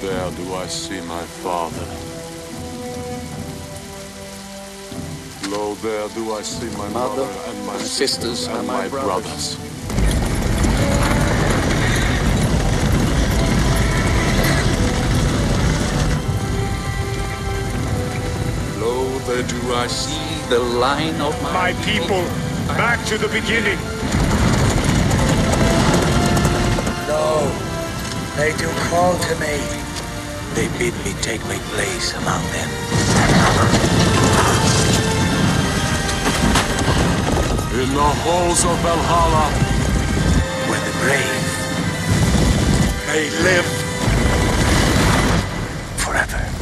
there do I see my father. Lo, there do I see my mother and my sisters and my brothers. Lo, there do I see the line of my people. Back to the beginning. Lo, they do call to me. They bid me take my place among them. In the halls of Valhalla, Where the brave May live forever.